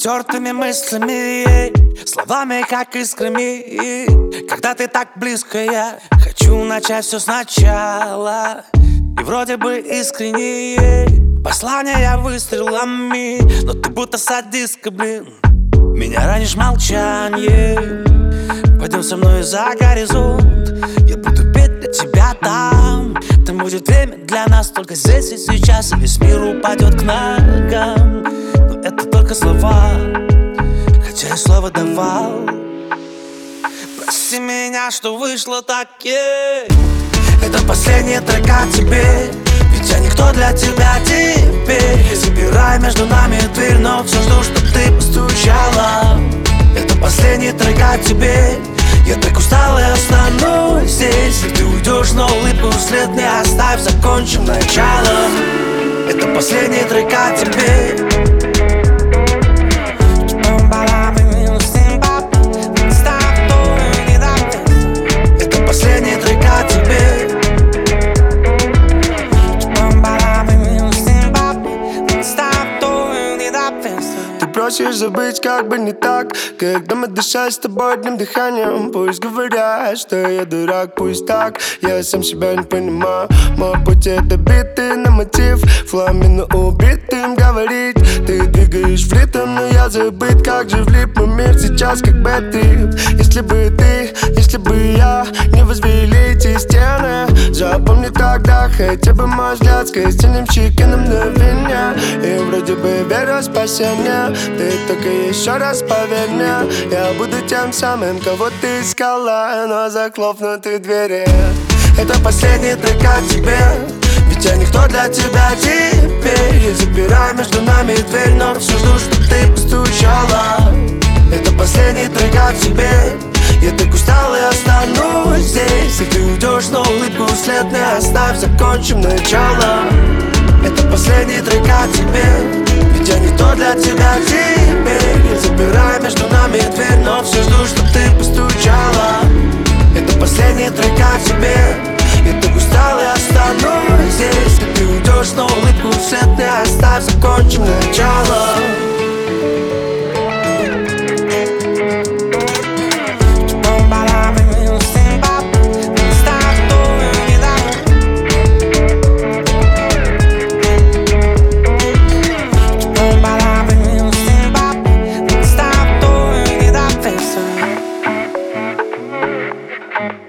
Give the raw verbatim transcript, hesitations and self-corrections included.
Стертыми мыслями, словами как искрами. Когда ты так близко, я хочу начать все сначала. И вроде бы искренне послания выстрелами, но ты будто садистка, блин. Меня ранишь молчанье. Пойдем со мной за горизонт. Я буду петь для тебя там. Там будет время для нас только здесь и сейчас. И весь мир упадет к ногам. Но это только слова, хотя я слово давал. Прости меня, что вышло так, yeah. Это последний трек о тебе, ведь я никто для тебя теперь. Забирай между нами дверь, но все жду, чтоб ты постучала. Это последний трек о тебе. Я так устал и останусь здесь. И ты уйдешь, но улыбку вслед не оставь. Закончим началом. Это последний трек о тебе. Это последний трек о тебе. Ты просишь забыть, как бы не так, когда мы дышать с тобой одним дыханием. Пусть говорят, что я дурак, пусть так. Я сам себя не понимаю. Мой путь это биты на мотив, фламенно убитым говорить. Ты двигаешь в ритм, но я забыт. Как же влип мой мир сейчас, как бэт-трип. Если бы ты, если бы я не возвели эти стены, запомни тогда хотя бы мой взгляд с костяным на мгновение. И вроде бы верю в спасение. Ты только еще раз поверь мне, я буду тем самым, кого ты искала, но захлопнуты двери. Это последний трек о тебе, ведь я никто для тебя теперь. Я забираю между нами дверь, но все жду, чтоб ты постучала. Это последний трек о тебе. Я так устал и останусь здесь. И ты уйдешь, но улыбку вслед не оставь. Закончим начало. Это последний трек о тебе, ведь я никто для тебя теперь. Я забираю между нами дверь, но все жду, чтоб ты постучала. Это последний трек о тебе. Я так устал и останусь здесь. И ты уйдешь, но улыбку вслед не оставь. Закончим начало. Thank you.